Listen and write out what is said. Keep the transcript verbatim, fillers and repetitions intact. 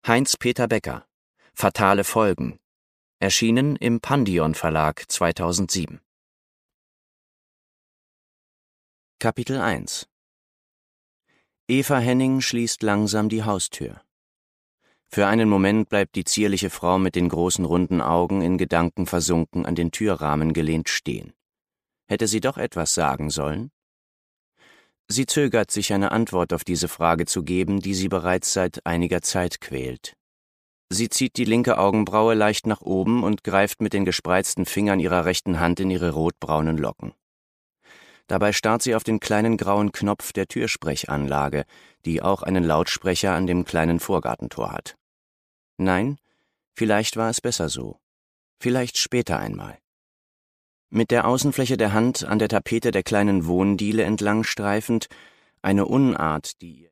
Heinz-Peter Becker: Fatale Folgen. Erschienen im Pandion Verlag zweitausendsieben. Kapitel eins. Eva Henning schließt langsam die Haustür. Für einen Moment bleibt die zierliche Frau mit den großen runden Augen in Gedanken versunken an den Türrahmen gelehnt stehen. Hätte sie doch etwas sagen sollen? Sie zögert, sich eine Antwort auf diese Frage zu geben, die sie bereits seit einiger Zeit quält. Sie zieht die linke Augenbraue leicht nach oben und greift mit den gespreizten Fingern ihrer rechten Hand in ihre rotbraunen Locken. Dabei starrt sie auf den kleinen grauen Knopf der Türsprechanlage, die auch einen Lautsprecher an dem kleinen Vorgartentor hat. Nein, vielleicht war es besser so. Vielleicht später einmal. Mit der Außenfläche der Hand an der Tapete der kleinen Wohndiele entlang streifend, eine Unart, die